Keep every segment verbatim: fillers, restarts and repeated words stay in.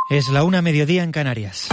Es la una, mediodía en Canarias.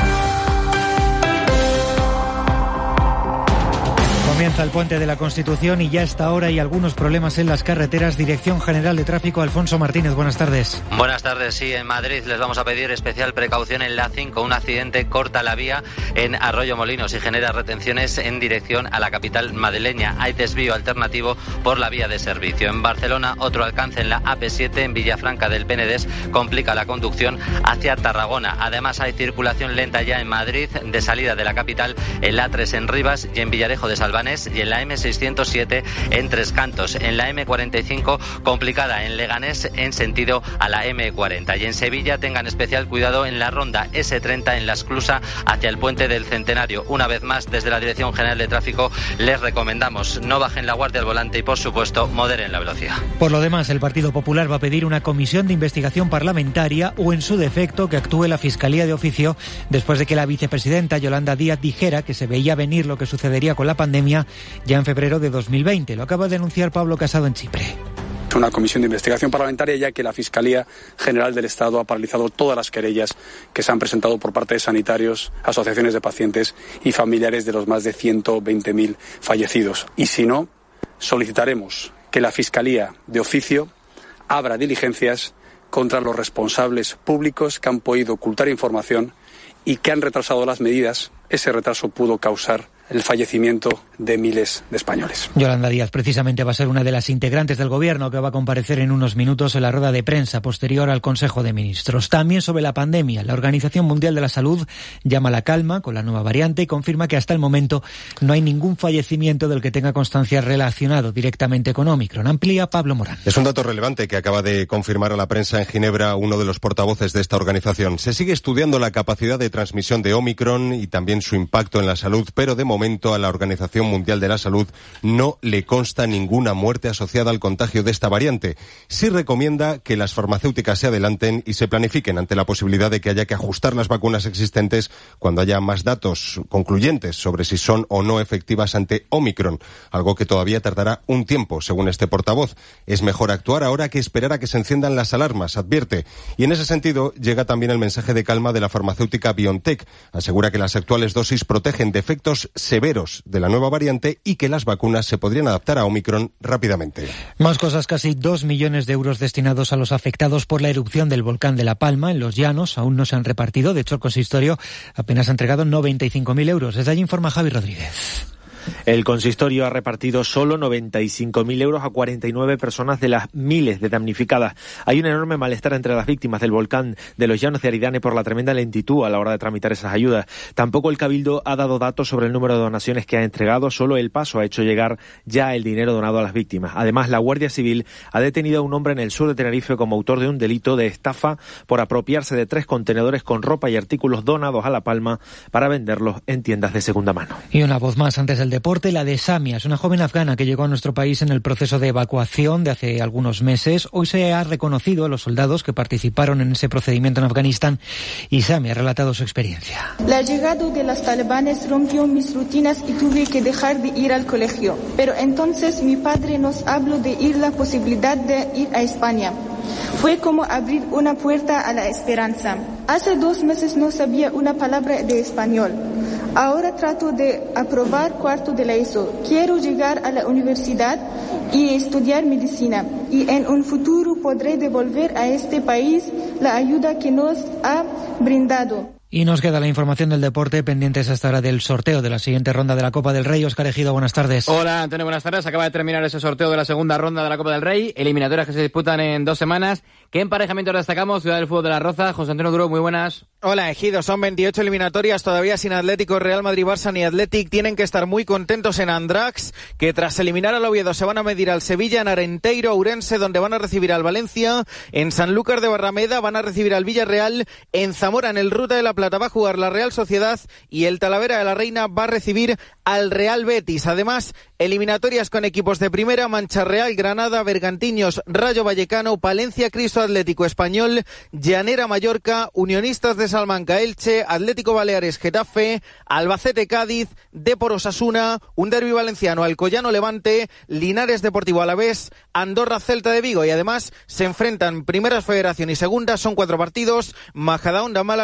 Comienza el puente de la Constitución y ya a esta hora hay algunos problemas en las carreteras. Dirección General de Tráfico, Alfonso Martínez, buenas tardes. Buenas tardes, sí, en Madrid les vamos a pedir especial precaución en la cinco. Un accidente corta la vía en Arroyo Molinos y genera retenciones en dirección a la capital madrileña. Hay desvío alternativo por la vía de servicio. En Barcelona, otro alcance en la A P siete en Villafranca del Penedés complica la conducción hacia Tarragona. Además, hay circulación lenta ya en Madrid de salida de la capital en la A tres en Rivas y en Villarejo de Salvanés, y en la eme seiscientos siete en Tres Cantos. En la eme cuarenta y cinco complicada en Leganés en sentido a la eme cuarenta. Y en Sevilla tengan especial cuidado en la ronda ese treinta en la Esclusa hacia el Puente del Centenario. Una vez más, desde la Dirección General de Tráfico les recomendamos no bajen la guardia al volante y, por supuesto, moderen la velocidad. Por lo demás, el Partido Popular va a pedir una comisión de investigación parlamentaria o, en su defecto, que actúe la Fiscalía de Oficio después de que la vicepresidenta Yolanda Díaz dijera que se veía venir lo que sucedería con la pandemia ya en febrero de dos mil veinte. Lo acaba de denunciar Pablo Casado en Chipre. Una comisión de investigación parlamentaria, ya que la Fiscalía General del Estado ha paralizado todas las querellas que se han presentado por parte de sanitarios, asociaciones de pacientes y familiares de los más de ciento veinte mil fallecidos. Y si no, solicitaremos que la Fiscalía de Oficio abra diligencias contra los responsables públicos que han podido ocultar información y que han retrasado las medidas. Ese retraso pudo causar el fallecimiento de miles de españoles. Yolanda Díaz precisamente va a ser una de las integrantes del Gobierno que va a comparecer en unos minutos en la rueda de prensa posterior al Consejo de Ministros. También sobre la pandemia, la Organización Mundial de la Salud llama a la calma con la nueva variante y confirma que hasta el momento no hay ningún fallecimiento del que tenga constancia relacionado directamente con Omicron. Amplía Pablo Morán. Es un dato relevante que acaba de confirmar a la prensa en Ginebra uno de los portavoces de esta organización. Se sigue estudiando la capacidad de transmisión de Omicron y también su impacto en la salud, pero de momento a la Organización Mundial de la Salud no le consta ninguna muerte asociada al contagio de esta variante. Sí recomienda que las farmacéuticas se adelanten y se planifiquen ante la posibilidad de que haya que ajustar las vacunas existentes cuando haya más datos concluyentes sobre si son o no efectivas ante Omicron, algo que todavía tardará un tiempo, según este portavoz. Es mejor actuar ahora que esperar a que se enciendan las alarmas, advierte. Y en ese sentido llega también el mensaje de calma de la farmacéutica BioNTech. Asegura que las actuales dosis protegen de efectos severos de la nueva variante y que las vacunas se podrían adaptar a Omicron rápidamente. Más cosas, casi dos millones de euros destinados a los afectados por la erupción del volcán de La Palma en Los Llanos aún no se han repartido. De hecho, el consistorio apenas ha entregado noventa y cinco mil euros. Desde allí informa Javi Rodríguez. El consistorio ha repartido solo noventa y cinco mil euros a cuarenta y nueve personas de las miles de damnificadas. Hay un enorme malestar entre las víctimas del volcán de Los Llanos de Aridane por la tremenda lentitud a la hora de tramitar esas ayudas. Tampoco el Cabildo ha dado datos sobre el número de donaciones que ha entregado. Solo El Paso ha hecho llegar ya el dinero donado a las víctimas. Además, la Guardia Civil ha detenido a un hombre en el sur de Tenerife como autor de un delito de estafa por apropiarse de tres contenedores con ropa y artículos donados a La Palma para venderlos en tiendas de segunda mano. Y una voz más antes del deporte, la de Samia, es una joven afgana que llegó a nuestro país en el proceso de evacuación de hace algunos meses. Hoy se ha reconocido a los soldados que participaron en ese procedimiento en Afganistán y Samia ha relatado su experiencia. La llegada de los talibanes rompió mis rutinas y tuve que dejar de ir al colegio. Pero entonces mi padre nos habló de ir la posibilidad de ir a España. Fue como abrir una puerta a la esperanza. Hace dos meses no sabía una palabra de español. Ahora trato de aprobar cuarto de la ESO. Quiero llegar a la universidad y estudiar medicina. Y en un futuro podré devolver a este país la ayuda que nos ha brindado. Y nos queda la información del deporte, pendientes hasta ahora del sorteo de la siguiente ronda de la Copa del Rey. Óscar Ejido, buenas tardes. Hola, Antonio, buenas tardes. Acaba de terminar ese sorteo de la segunda ronda de la Copa del Rey, eliminatorias que se disputan en dos semanas. ¿Qué emparejamientos destacamos? Ciudad del Fútbol de la Roza. José Antonio Duro, muy buenas. Hola, Ejido. Son veintiocho eliminatorias todavía sin Atlético, Real Madrid, Barça ni Athletic. Tienen que estar muy contentos en Andrax, que tras eliminar al Oviedo se van a medir al Sevilla, en Arenteiro, Ourense, donde van a recibir al Valencia. En Sanlúcar de Barrameda van a recibir al Villarreal. En Zamora, en el Ruta de la Plata, va a jugar la Real Sociedad y el Talavera de la Reina va a recibir al Real Betis. Además, eliminatorias con equipos de primera: Mancha Real, Granada, Bergantiños, Rayo Vallecano, Palencia, Cristo Atlético Español, Llanera Mallorca, Unionistas de Salamanca Elche, Atlético Baleares Getafe, Albacete Cádiz, Depor Osasuna, un derbi valenciano Alcoyano Levante, Linares Deportivo Alavés, Andorra Celta de Vigo. Y además se enfrentan Primeras Federación y Segunda, son cuatro partidos: Majadahonda Málaga,